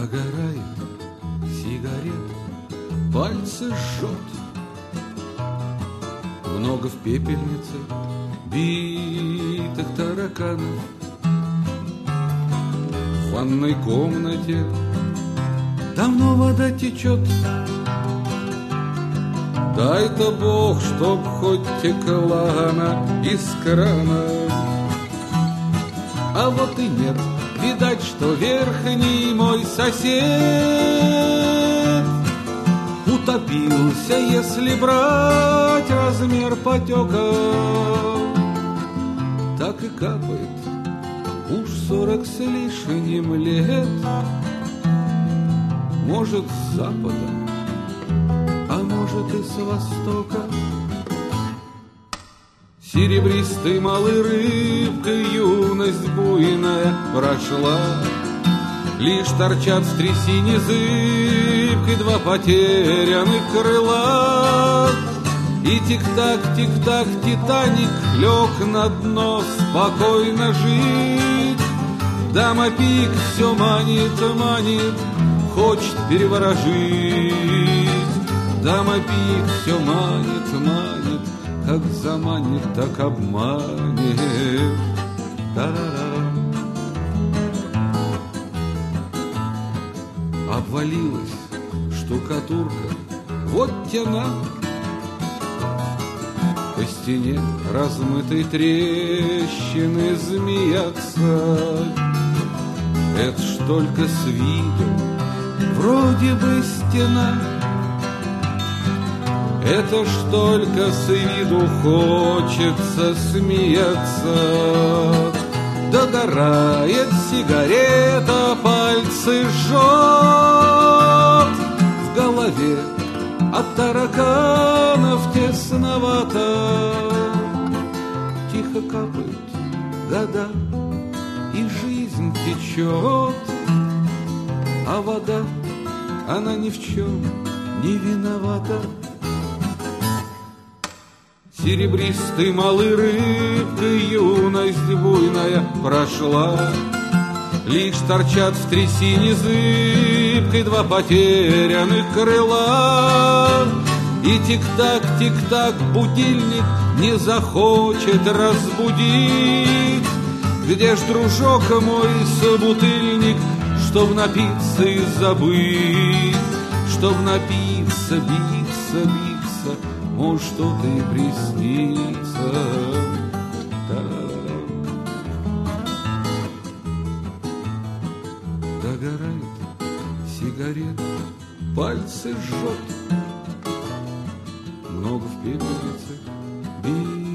Догорает сигарет, пальцы жжет. Много в пепельнице битых тараканов. В ванной комнате давно вода течет. Дай-то Бог, чтоб хоть текла она из крана. А вот и нет, видать, что верхний мой сосед утопился, если брать размер потека. Так и капает уж 40 с лишним лет. Может, с запада, а может и с востока. Серебристой малой рыбкой юность буйная прошла. Лишь торчат в трясине зыбкой два потерянных крыла. И тик-так, тик-так, Титаник лег на дно спокойно жить. Дама Пик все манит, манит, хочет переворожить. Дама Пик все манит, манит, как заманит, так обманет. Та-ра-ра. Обвалилась штукатурка, вот тяна. По стене размытой трещины змеятся. Это ж только с виду вроде бы стена. Это ж только с виду хочется смеяться. Догорает сигарета, пальцы жжет. В голове от тараканов тесновато. Тихо капают года, и жизнь течет. А вода, она ни в чем не виновата. Серебристой малой рыбкой юность буйная прошла. Лишь торчат в трясине зыбкой два потерянных крыла. И тик-так, тик-так, будильник не захочет разбудить. Где ж, дружок мой, собутыльник, чтоб напиться и забыть? Чтоб напиться, биться, биться, может, что-то и приснится. Догорает сигарет, пальцы жжет. Много в пепельнице